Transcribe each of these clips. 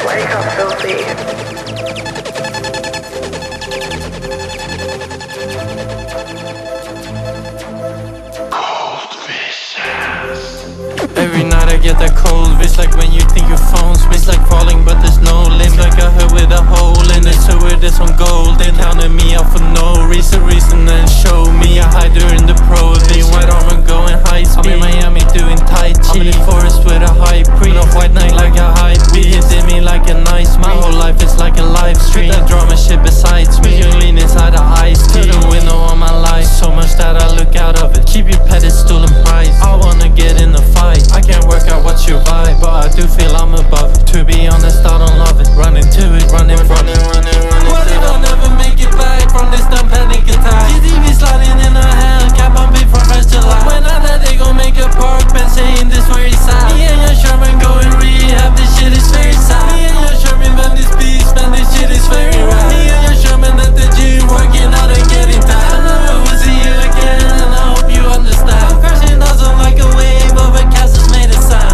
Wake up, filthy. Every night I get that cold wish, like when you think your phone's switch, like falling but there's no limit. Like I heard with a hole in it, so where there's some gold. They counted me out for no reason and show me I hide during the prohibition. White armor going high speed, I'm in Miami doing Tai Chi. I'm in the forest with a high priest, off white night like a high beat. It did me like a nice my whole life is like a live stream. That drama shit besides me, you lean inside the ice to the window on my life. So much that I look out of it, keep your pedestal and price. I wanna get in the fight, I can't work out what's your vibe, but I do feel I'm above it. To be honest, I don't love it. Running to it, running from it. What if I never make it back from this dumb panic attack? GTV sliding in a Hellcat, bumping from first July. When I die, they gon' make a park bench saying this where it's at. Me and your Sherman go in rehab, this shit is very sad. Me and your Sherman man this beast, man, this shit is very rad. Me and your Sherman at the gym, working out and getting tired. I never will see you again, and I hope you understand. I'm crashing awesome like a wave over castles made of sand.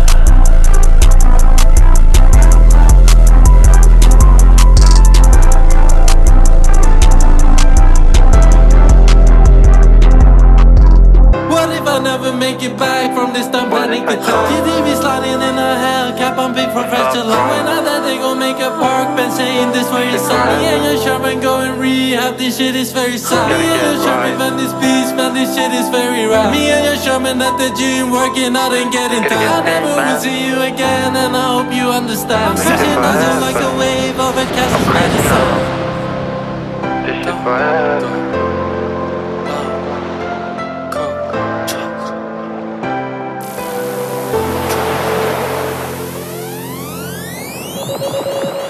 Never make it back from this dumb panic attack. GTV sliding in a Hellcat, bumping from fresh July. When I die, they gon' make a park bench saying this where it's at. Me and your Sherman go in rehab, this shit is very sad. Me and your Sherman man this beast, man, this shit is very rad. Me and your Sherman at the gym, working out and getting tired. I never will see you again, and I hope you understand. Crashing nothing like a wave over castles made of sand. This shit forever. Coke.